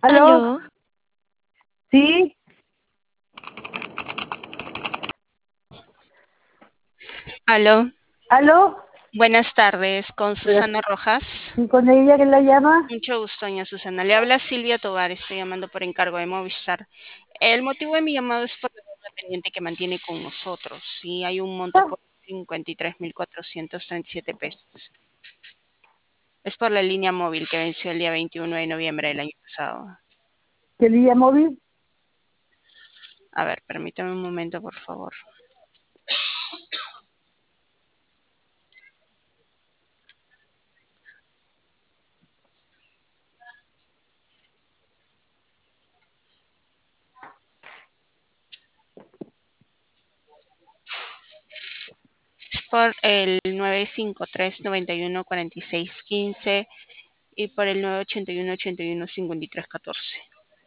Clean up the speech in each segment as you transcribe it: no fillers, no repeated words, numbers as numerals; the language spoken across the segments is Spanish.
¿Aló? Aló, ¿Sí? aló, ¿Aló? buenas tardes, con Pero Susana Rojas. sí, con ella que la llama. Mucho gusto, doña Susana. Le habla Silvia Tovar, estoy llamando por encargo de Movistar. El motivo de mi llamado es por la deuda pendiente que mantiene con nosotros. Y hay un monto Ah, por 53.437 pesos. Es por la línea móvil que venció el día 21 de noviembre del año pasado. ¿qué línea móvil? A ver, permítame un momento, por favor. Es por el 953-914615 y por el 981-81-5314.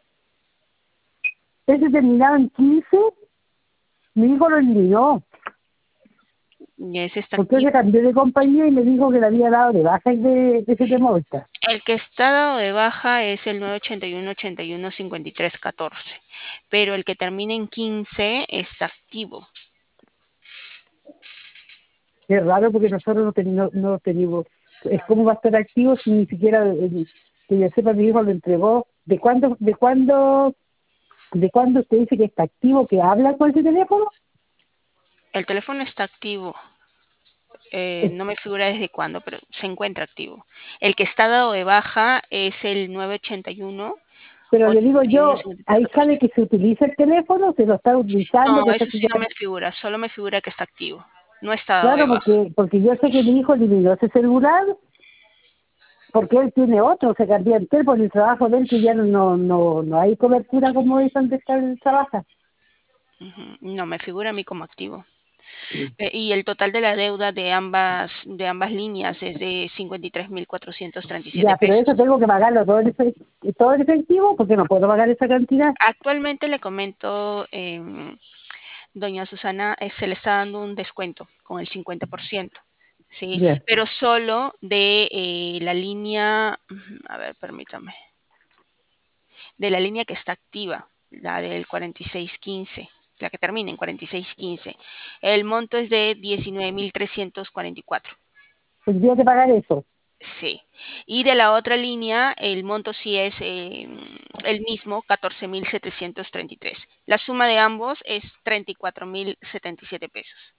Ese terminado en 15. Mi hijo lo eliminó. Y ese está Porque se activo. cambió de compañía y me dijo que le había dado de baja y de ese de Movistar. El que está dado de baja es el 981-81-5314, pero el que termina en 15 está activo. Es raro porque nosotros no tenemos. Es como va a estar activo si ni siquiera, que yo sepa, mi hijo lo entregó. ¿De cuándo usted dice que está activo, que habla con ese teléfono? El teléfono está activo. Es- No me figura desde cuándo, pero se encuentra activo. El que está dado de baja es el Pero le digo yo, ahí 981-81-5314. sale que se utiliza el teléfono, se lo está utilizando, No, que está eso aquí sí no ya. me figura, solo me figura que está activo. No está dado de Claro, baja. porque yo sé que mi hijo eliminó ese celular porque él tiene otro, se cambió entero por el trabajo de él, que ya no hay cobertura como es donde está él trabaja. Ujú. No me figura a mí como activo. Y el total de la deuda de ambas líneas es de 53.437 Ya, pero eso pesos. tengo que pagarlo todo en efectivo porque no puedo pagar esa cantidad. Actualmente le comento, doña Susana, se le está dando un descuento con el 50%, ¿sí? Ya, Pero solo de la línea, a ver, permítame, de la línea que está activa, la del 4615, la que termina en 4615. El monto es de 19.344. tendría que pagar eso. Sí. Y de la otra línea, el monto sí es el mismo, 14.733. La suma de ambos es 34.077 pesos,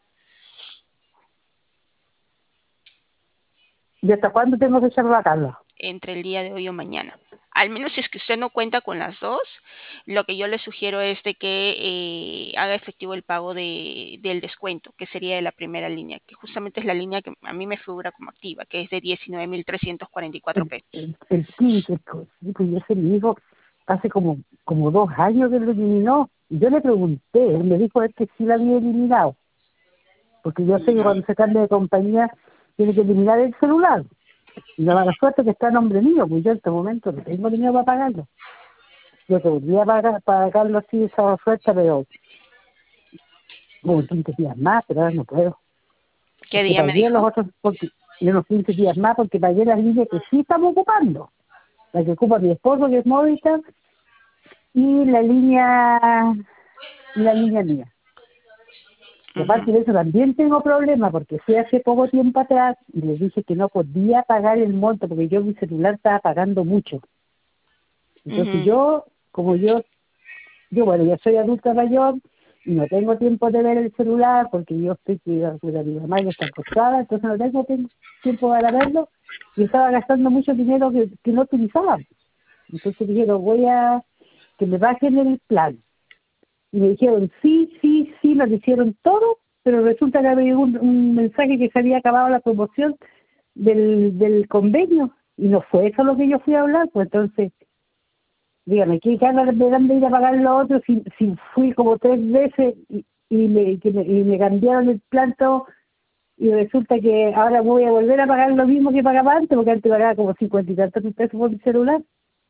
¿Y hasta cuándo tengo que echar la tabla? entre el día de hoy o mañana. Al menos si es que usted no cuenta con las dos, lo que yo le sugiero es de que haga efectivo el pago del descuento, que sería de la primera línea, que justamente es la línea que a mí me figura como activa, que es de 19.344 El, pesos. el, el 15, sí, pues yo sé, mi hijo hace como 2 años que lo eliminó. Y yo le pregunté, él me dijo es que sí lo había eliminado, porque yo sé que No. cuando se cambia de compañía tiene que eliminar el celular. Y la mala suerte es que está a nombre mío, pues yo en este momento no tengo dinero para pagarlo. Yo podría pagarlo así, esa oferta, pero como 15 días más, pero ahora no puedo. ¿Qué Porque día me pagué los dijo? otros, y unos 15 días más, porque pagué las líneas que sí estamos ocupando. La que ocupa mi esposo, que es Movistar, y la línea mía. Y Ujú, aparte de eso también tengo problemas, porque fui hace poco tiempo atrás y les dije que no podía pagar el monto, porque yo mi celular estaba pagando mucho. Entonces ujú, yo, bueno, ya soy adulta mayor y no tengo tiempo de ver el celular porque yo estoy cuidando a mi mamá que está acostada, entonces no tengo tiempo para verlo y estaba gastando mucho dinero que no utilizaba. Entonces dijeron, voy a que me bajen el plan. Y me dijeron, sí, sí, sí, lo hicieron todo, pero resulta que había un mensaje que se había acabado la promoción del convenio y no fue eso lo que yo fui a hablar, pues entonces dígame, ¿qué ganas me dan de ir a pagar lo otro si fui como 3 veces y me cambiaron el planto y resulta que ahora voy a volver a pagar lo mismo que pagaba antes, porque antes pagaba como 50 y tantos pesos por mi celular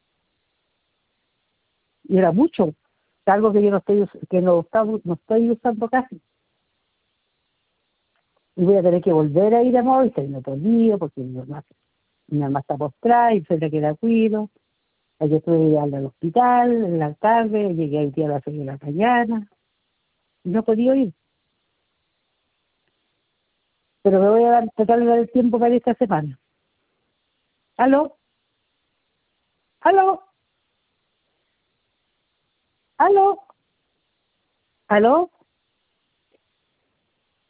y era mucho, algo que yo no estoy usando casi. Y voy a tener que volver a ir a Movistar y no he podido porque mi mamá está postrada y soy la que la cuido. Ayer tuve que llevarla al hospital, en la tarde, llegué hoy día a las 6 de la mañana, y no he podido ir. Pero me voy a tratar de dar el tiempo para esta semana. ¿Aló? ¿Aló? ¿Aló? ¿Aló?